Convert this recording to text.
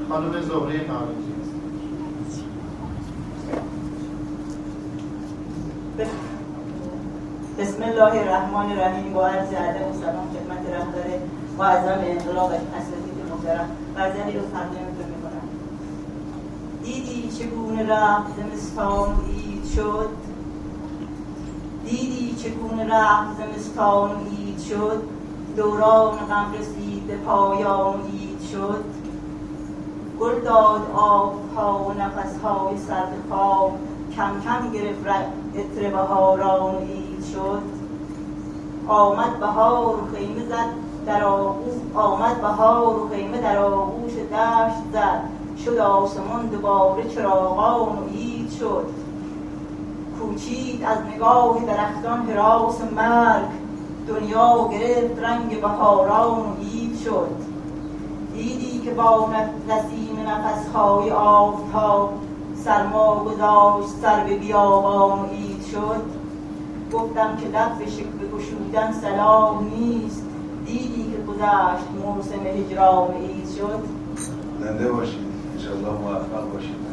خانم زهره نارنجی. بسم الله الرحمن الرحیم. با عرض ادب و سلام خدمت رهبر معظم انقلاب اساتید محترم، غزلی رو تقدیمتون میکنم. دیدی چگونه رفت زمستان عید شد، دیدی چگونه رفت زمستان عید شد، دوران غم رسید به پایان عید شد. گل داد آبها و نفسهای سرد خواب، کم کم گرفت عطر بهاران عید شد. آمد بهار و خیمه زد در آغوش، آمد بهار و خیمه در آغوش دشت زد، شد آسمان دوباره چراغان و عید شد. کوچید از نگاه درختان هراس مرگ، دنیا گرفت رنگ بهاران و عید شد. دیدی که با نسیم نفسهای آفتاب، سرما گذاشت سر به بیابان و عید شد. گفتم که لب به گشودن صلاح نیست، دیدی که گذشت موسم هجران و عید شد. زنده باشید، انشاءالله موفق باشید.